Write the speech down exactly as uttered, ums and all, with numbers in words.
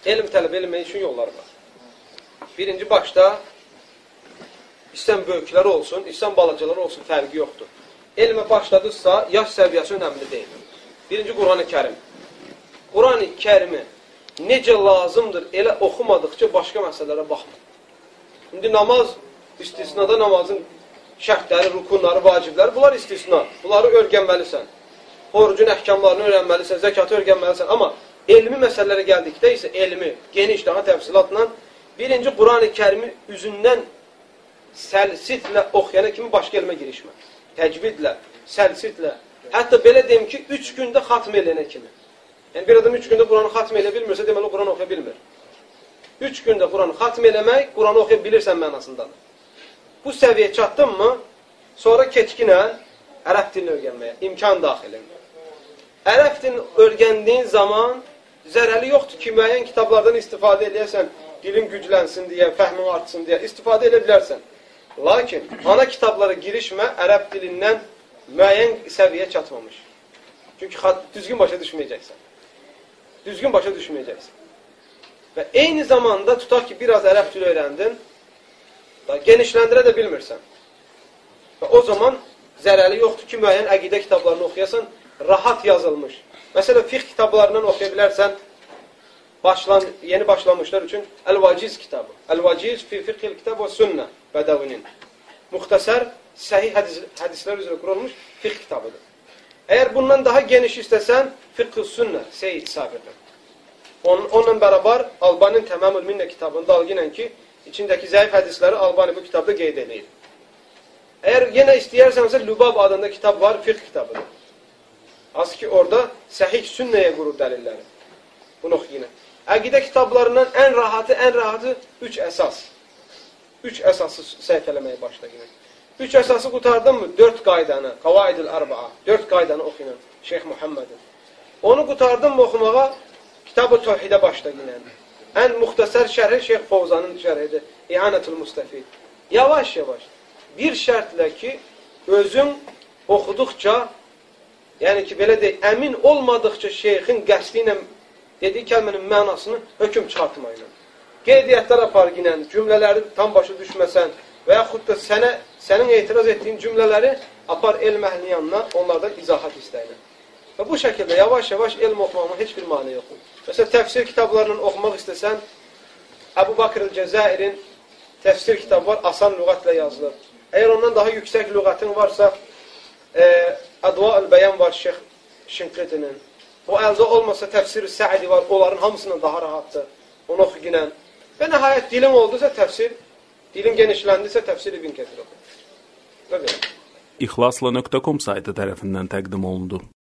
elm tələb eləmək üçün yollar var. Birinci başda, istən böyüklər olsun, istən balacalar olsun, fərqi yoxdur. Elmə başladıqsa, yaş səviyyəsi önəmli deyil. Birinci Quran-ı Kərim. Quran-ı Kərimi necə lazımdır, elə oxumadıqca başqa məsələlərə baxma. İndi namaz, istisnada namazın şərtləri, rukunları, vacibləri, bunlar istisna. Bunları öyrənməlisən. Orucun əhkamlarını öyrənməlisən, zəkatı öyrənməlisən. Amma elmi məsələlərə gəldikdə isə elmi, geniş, daha təfsilatla birinci Quran-ı Kərimi üzündən səlsitlə oxuyana kimi başqa elmə girişmə. Təcvidlə, səlsitlə. Hətta belə deyim ki, üç gündə xatm eləyənə kimi. Yəni, bir adam üç gündə Quranı xatm eləyə bilmirsə, deməli, Quran oxuya bilmir. Üç gündə Quranı xatm eləmək, Quranı oxuya bilirsən mənasındadır. Bu səviyyə çatdın mı, sonra keçkinə ərəb dilini öyrənməyə, imkan daxilin. Ərəb dilini öyrəndiyin zaman zərəli yoxdur ki, müəyyən kitablardan istifadə eləyəsən, dilin güclənsin deyə, fəhmin artsın deyə istifadə edə bilərsən. Lakin, ana kitablara girişmə ərəb dilindən müəyyən səviyyə çatmamış. Çünki düzgün başa düşməyəcəksən. Düzgün başa düşməyəcəksən. Və eyni zamanda tutaq ki, biraz ərəb dili öyrəndin, genişləndirə də bilmirsən. Və o zaman zərəli yoxdur ki, müəyyən əqidə kitablarını oxuyasan, rahat yazılmış. Məsələn, fiqh kitablarından oxuya bilərsən, başlan, yeni başlamışlar üçün Əl-Vaciz kitabı. Əl-Vaciz fi fiqhil kitab və sünnə Bədəvinin. Muxtasar, səhih hədis, hədislər üzrə qurulmuş fiqh kitabıdır. Əgər bundan daha geniş istəsən, fiqh-ı sünnə, Seyyid Sabiqin. On, onunla bərabər Albanin Təməmül Minnə kitabında algınən ki, içindəki zəif hədisləri Albani bu kitabda qeyd edir. Əgər yenə istəyirsənsə, Lübab adında kitab var, fiqh kitabıdır. Az ki, orada səhih sünnəyə qurur dəlilləri. Bunu oxu yenə. Əqidə kitablarından ən rahatı, ən rahatı üç əsas. Üç əsası səhifələməyə başla yenə. Üç əsası qutardın mı? Dörd qaydanı, Qavaidül Ərba'a, dörd qaydanı oxuyun Şeyx Muhammedin. Onu qutardın mı oxumağa? Kitab-ı Tövhidə başla yenə. Ən muxtasar şərhi Şeyx Fovzanın şərhidir. İhanətül Mustafid. Yavaş yavaş. Bir şərtlə ki, özün oxuduqca, yəni ki, belə deyək, əmin olmadıqca şeyxin qəsdi ilə dediyi kəlmənin mənasını hökm çıxartmayla. Qeydiyyatlar apar ginən, cümlələri tam başa düşməsən və yaxud da sənə, sənin etiraz etdiyin cümlələri apar elm əhlinin yanına, onlardan izahat istəyinə. Və bu şəkildə yavaş-yavaş elm oxumağına heç bir mani yoxdur. Məsələn, təfsir kitablarının oxumaq istəsən, Əbu Bakr el-Cəzairin təfsir kitabı var, asan lüğətlə yazılır. Əgər ondan daha yüksək lüğətin varsa, e, Ədva-ül-Bəyan var Şeyx Şinqitinin. O əldə olmasa təfsir-i Səidi var, onların hamısından daha rahatdır. Onu oxu ginən. Və nəhayət dilin oldusa təfsir, dilin genişləndirsə təfsir İbn Kəthir oxu. İxlasla nöqtə com saytı tərəfindən təqdim olundu.